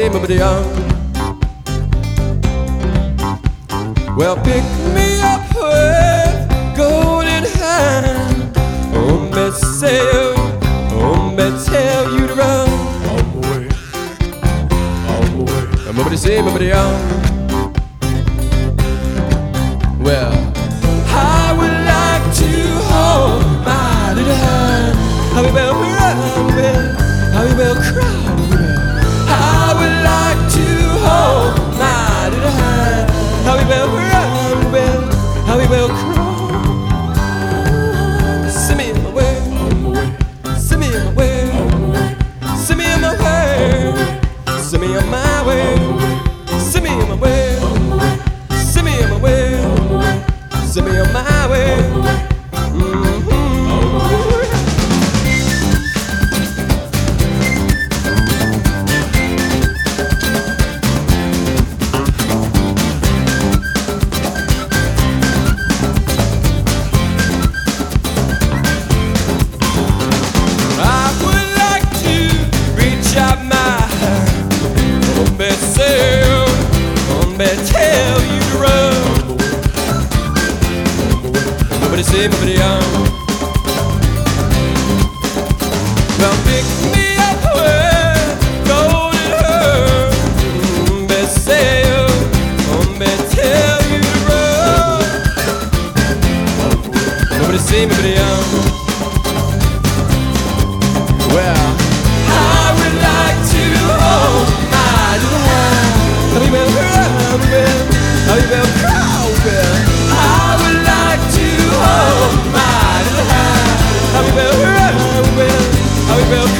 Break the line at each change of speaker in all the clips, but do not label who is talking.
say, well, pick me up with golden hand. Oh, me say, oh, me tell you to run. I'm say, well, I would like to hold my little hand. How we will run, how we will cry. I would like to hold my little hand. How we will run, how we will cry. Send me in my way, send me in my way, send me in my way, send me on my way, send me in my way, send me in my way, send me on my way. Tell you to run. Nobody say, nobody well, pick me up with golden hair. Say, tell you to run. Nobody say, nobody well, I would like to hold my little hand. How we will run, how we will crawl. I would like to hold my little hand. How we will run, how we will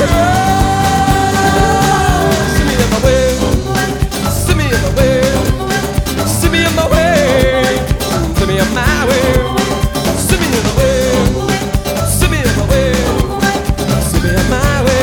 crawl. See me in my way, see me in my way, see me in my way, see me in my way, see me in my way, see me in my way, see me in my way.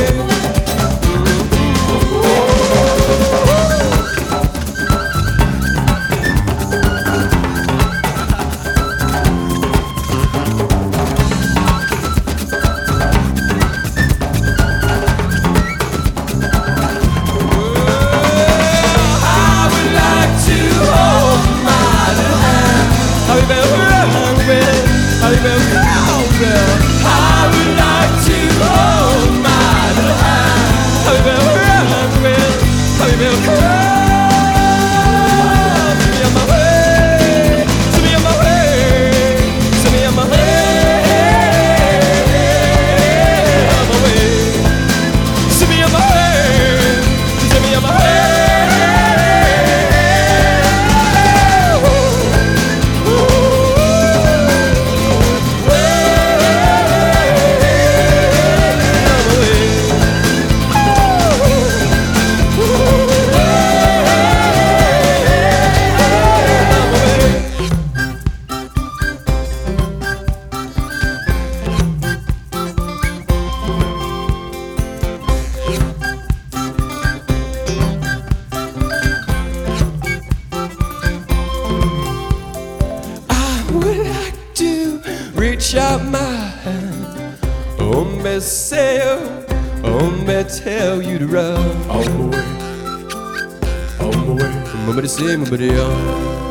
Reach out my hand. Oh, me say, oh, me tell you to run.
On my way, on my way.
Nobody say, nobody